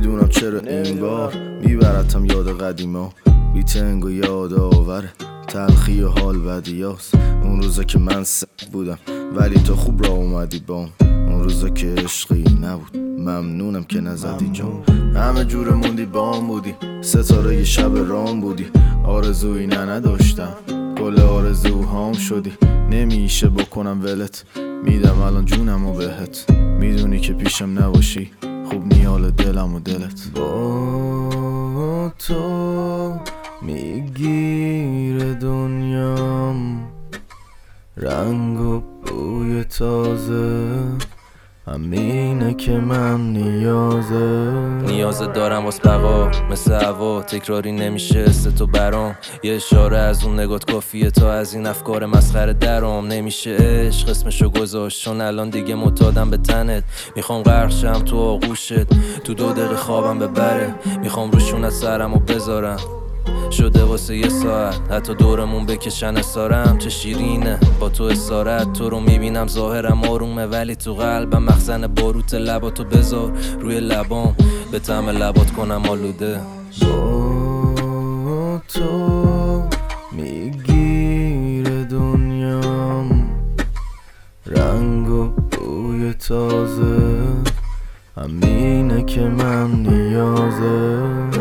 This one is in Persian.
نمیدونم چرا این بار میبرتم یاد قدیما، بی تنگ و یاد آوره، تلخی و حال بدیاست. اون روزا که من بودم ولی تو خوب را اومدی بام، اون روزا که عشقی نبود ممنونم که نزدی جام. همه جور موندی بام بودی، ستاره یه شب رام بودی، آرزویی نداشتم کل آرزوهام شدی. نمیشه بکنم ولت، میدم الان جونم و بهت، میدونی که پیشم نباشی خوب نیال دلم و دلت. با تو میگیره دنیام رنگ و بوی تازه، همینه که من نیازه دارم واس بقا، مثل هوا تکراری نمیشه است تو برام. یه اشاره از اون نگات کافیه تا از این افکار مسخره درام. نمیشه عشق اسمشو گذاشت چون الان دیگه معتادم به تنت. میخوام غرق شم تو آغوشت، تو 2 دقیقه خوابم ببره. میخوام روشونت سرمو بذارم، شده واسه یه ساعت حتی دورمون بکشن اسارم. چه شیرینه با تو اسارت، تو رو میبینم ظاهرم آرومه ولی تو قلبم مخزن باروت. لباتو بذار روی لبام به طعم لبات کنم آلوده. با تو میگیره دنیام رنگ و بوی تازه، همینه که من نیازه.